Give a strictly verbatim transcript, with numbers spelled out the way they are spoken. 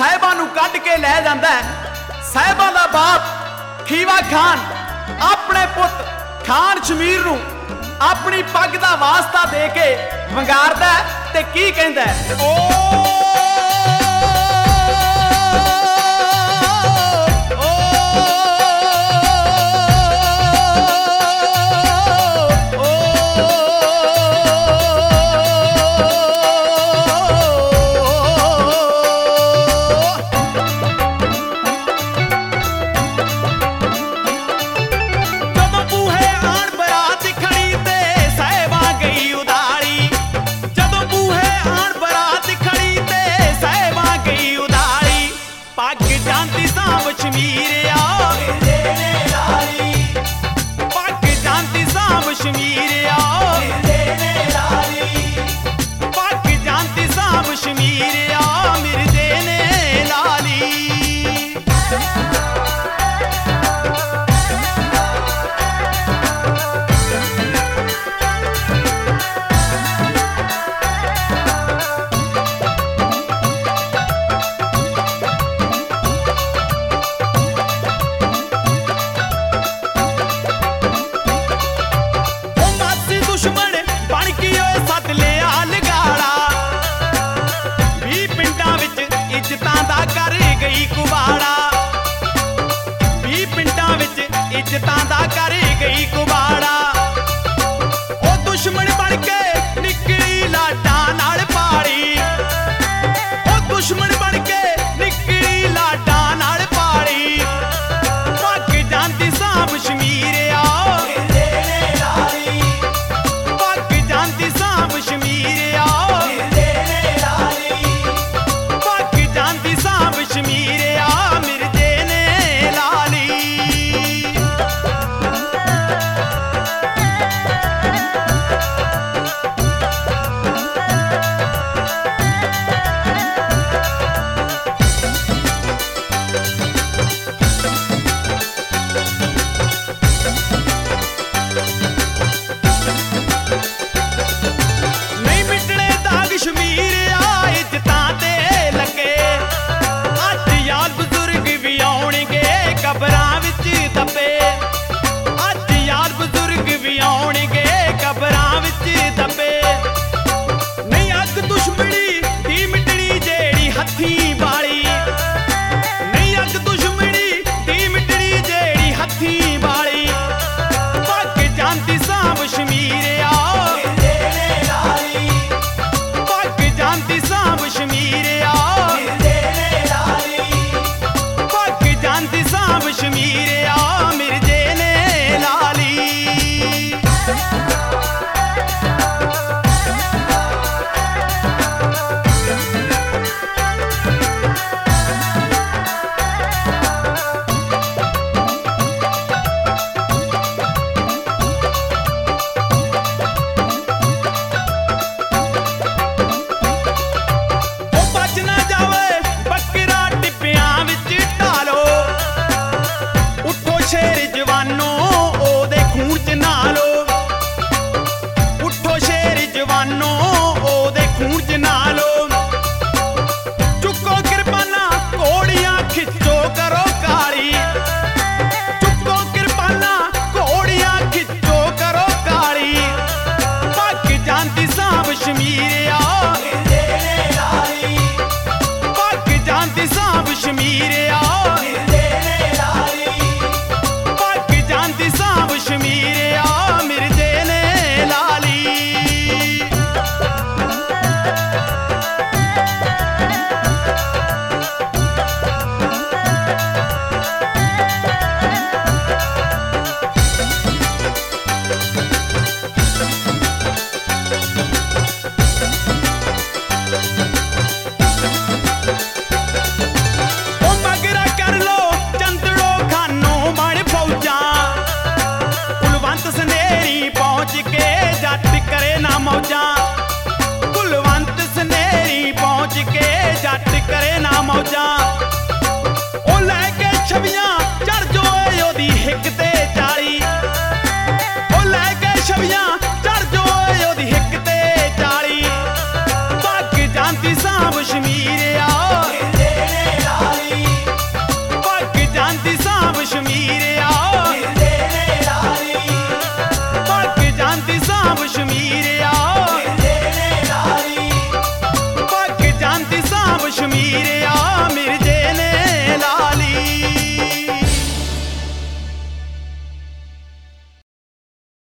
साहिबा नूं कढ के लै जांदा है। साहिबा दा बाप खीवा खान अपने पुत खान शमीर नूं अपनी पग दा वास्ता दे के वंगारदा ते की कहंदा है ओ इज्जतां दा कर गई कुबाड़ा ओ दुश्मन बन के निकली लाडा नाल पाड़ी ओ दुश्मन बन के निकली लाडा नाल पाड़ी पग जांदी साम शमीर आ पग जांदी साम शमीर आ पग जांदी साम शमीर आ मिर्जे ने लाली। ਸ਼ਮੀਰ